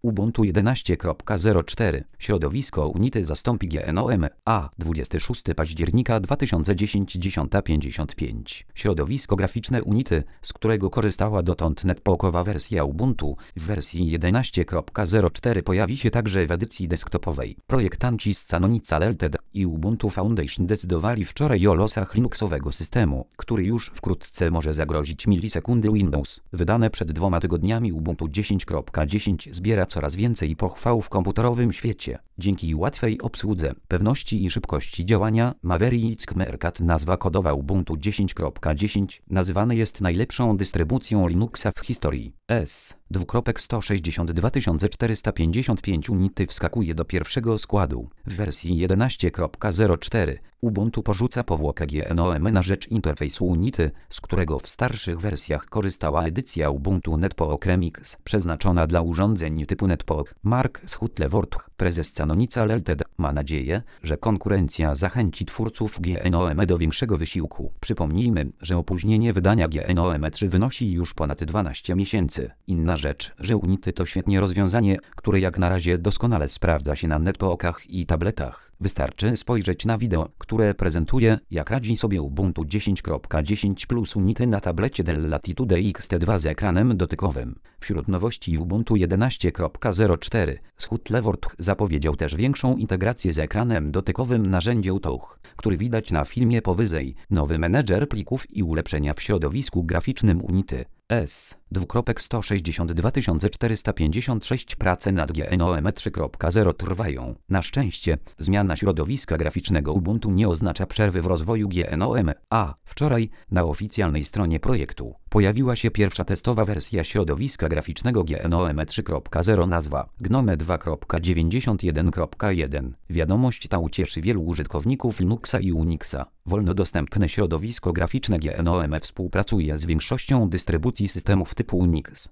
Ubuntu 11.04. Środowisko Unity zastąpi GNOME. A. 26 października 2010 10:55. Środowisko graficzne Unity, z którego korzystała dotąd netbookowa wersja Ubuntu, w wersji 11.04 pojawi się także w edycji desktopowej. Projektanci z Canonical Ltd. I Ubuntu Foundation decydowali wczoraj o losach Linuxowego systemu, który już wkrótce może zagrozić milisekundy Windows. Wydane przed 2 tygodniami Ubuntu 10.10 zbiera coraz więcej pochwał w komputerowym świecie. Dzięki łatwej obsłudze, pewności i szybkości działania, Maverick Meerkat, nazwa kodowa Ubuntu 10.10, nazywany jest najlepszą dystrybucją Linuxa w historii. S.162 455 unity wskakuje do pierwszego składu. W wersji 11.04 Ubuntu porzuca powłokę GNOME na rzecz interfejsu Unity, z którego w starszych wersjach korzystała edycja Ubuntu Netbook Remix, przeznaczona dla urządzeń typu Netbook. Mark Schuttlewort, prezes Canonical Ltd., ma nadzieję, że konkurencja zachęci twórców GNOME do większego wysiłku. Przypomnijmy, że opóźnienie wydania GNOME 3 wynosi już ponad 12 miesięcy. Inna rzecz, że Unity to świetnie rozwiązanie, które jak na razie doskonale sprawdza się na netbookach i tabletach. Wystarczy spojrzeć na wideo, które prezentuje, jak radzi sobie Ubuntu 10.10 plus Unity na tablecie Dell Latitude XT2 z ekranem dotykowym. Wśród nowości Ubuntu 11.04 Schuttlewort zapowiedział też większą integrację z ekranem dotykowym narzędzia Touch, który widać na filmie powyżej, nowy menedżer plików i ulepszenia w środowisku graficznym Unity. S.162 456 Prace nad GNOME 3.0 trwają. Na szczęście, zmiana środowiska graficznego Ubuntu nie oznacza przerwy w rozwoju GNOME. A wczoraj, na oficjalnej stronie projektu, pojawiła się pierwsza testowa wersja środowiska graficznego GNOME 3.0, nazwa GNOME 2.91.1. Wiadomość ta ucieszy wielu użytkowników Linuxa i Unixa. Wolnodostępne środowisko graficzne GNOME współpracuje z większością dystrybucji systemów typu Unix.